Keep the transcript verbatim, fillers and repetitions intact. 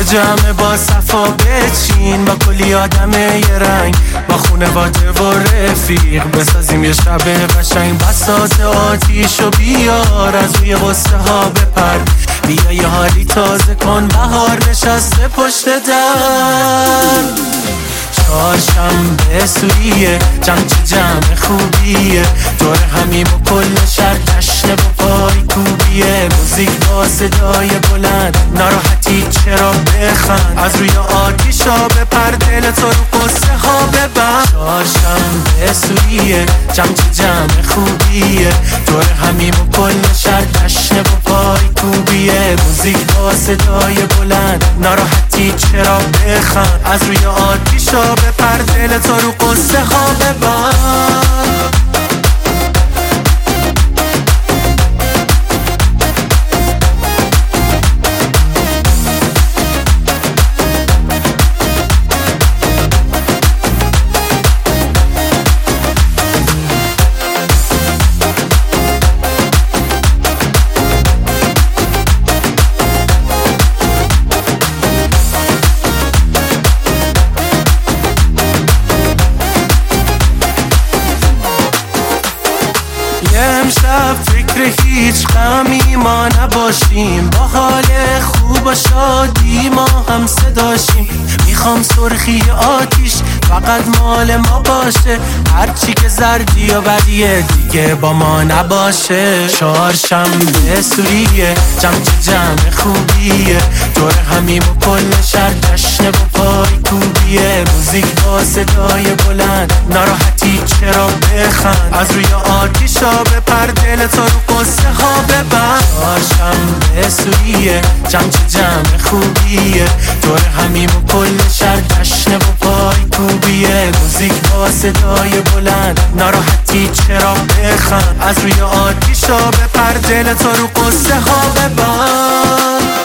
جمع با صفا بچین، با کلی آدم یه رنگ، با خونواده و رفیق بسازیم یه شب قشنگ. بساط آتیش و بیار از روی غصه ها بپر، بیا یه حالی تازه کن، بهار نشسته پشت در. چهارشنبه سوریه، جمع چه جمع خوبیه، دور همیم و کل شهر جشنه و پای کوبیه. موزیک با صدای بلند، ناراحتی چرا بخند، از روی آتیشا بپر، دل تو رو قصه ها ببند. چهارشنبه سوریه، جمع چه جمع خوبیه، دور همیم و کل شهر جشنه و پای کوبیه. موزیک با صدای بلند، ناراحتی چرا بخند، از روی آتیشا بپر، دل تو رو قصه ها ببند. امشب فکر هیچ غمی ما نباشیم، با حال خوب و شادی ما هم صداشیم. میخوام سرخی آتیش فقط مال ما باشه، هرچی که زردی و بدیه دیگه با ما نباشه. چهارشنبه سوریه، جمع چه جمع خوبیه، دور همیم و کل شهر جشنه و پای کوبیه. موزیک با صدای بلند، ناراحتی چرا بخند، از روی آتیشا بپر، دل تو رو قصه ها ببند. چهارشنبه سوریه، جمع چه جمع خوبیه، دور همیم و کل شهر جشنه و پای کوبیه. موزیک با صدای بلند، ناراحتی چرا بخند، از روی آتیشا بپر، دل تو رو قصه ها ببند.